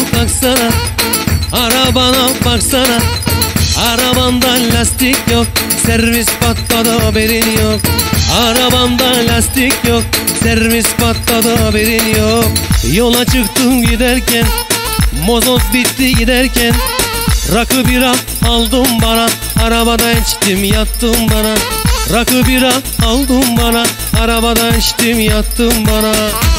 kalksana, arabana baksana. Arabanda lastik yok, servis patladı haberin yok. Arabanda lastik yok, servis patladı haberin yok. Yola çıktım giderken, mozot bitti giderken. Rakı bira aldım bana, arabada içtim yattım bana. Rakı bira aldım bana, arabada içtim yattım bana.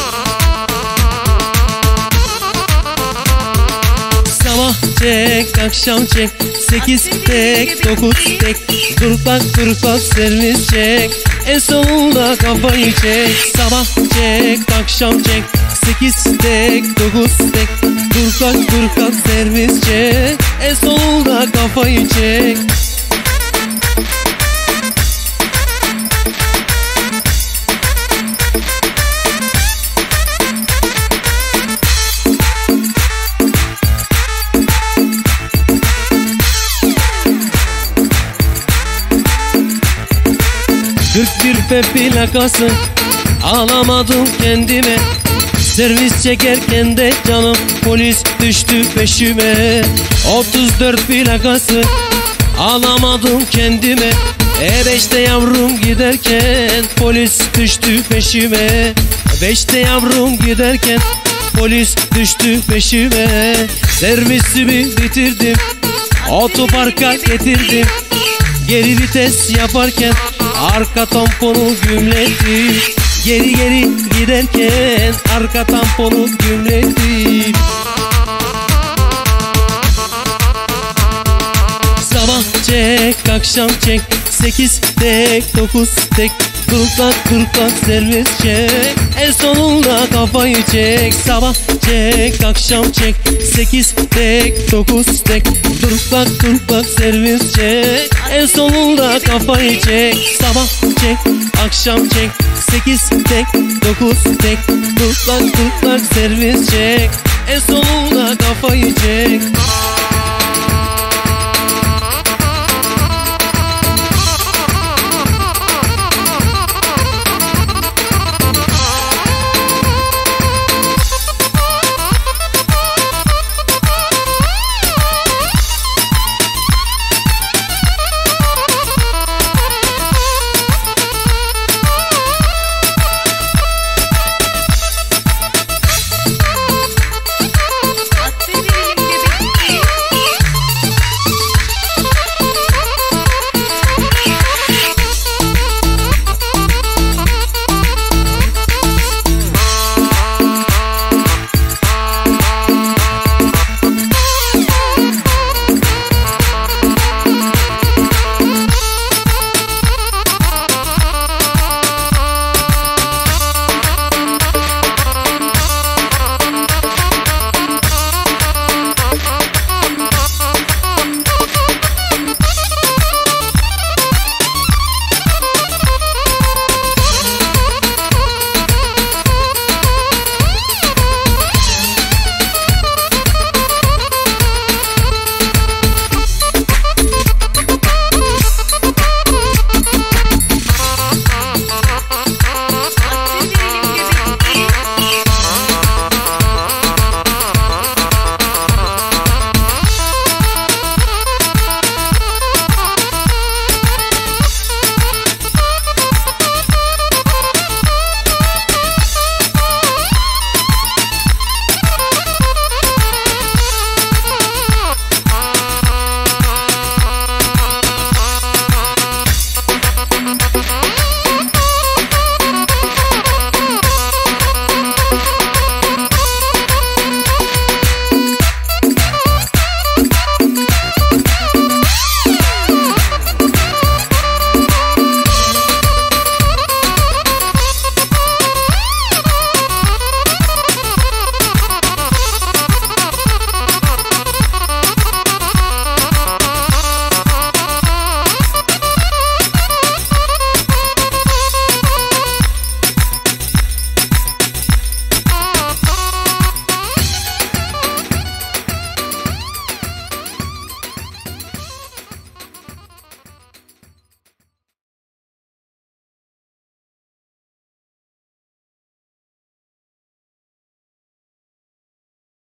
Sabah çek, akşam çek, 8 tek, 9 tek. Dur bak servis çek, en sonunda kafayı çek. Sabah çek, akşam çek, 8 tek, 9 tek. Dur bak servis çek, en sonunda kafayı çek. Bir plakası alamadım kendime. Servis çekerken de canım polis düştü peşime. 34 plakası alamadım kendime. E5'te yavrum giderken polis düştü peşime. 5'te yavrum giderken polis düştü peşime. Servisimi bitirdim, otoparka getirdim. Geri vites yaparken arka tamponu gümledim. Geri giderken arka tamponu gümledim. Sabah çek, akşam çek, 8 tek, 9 tek. Dur bak servis çek, en sonunda kafayı çek. Sabah çek, akşam çek, 8 tek, 9 tek. Dur bak servis çek, en sonunda kafayı çek. Sabah çek, akşam çek, 8 tek, 9 tek. Dur bak servis çek, en sonunda kafayı çek.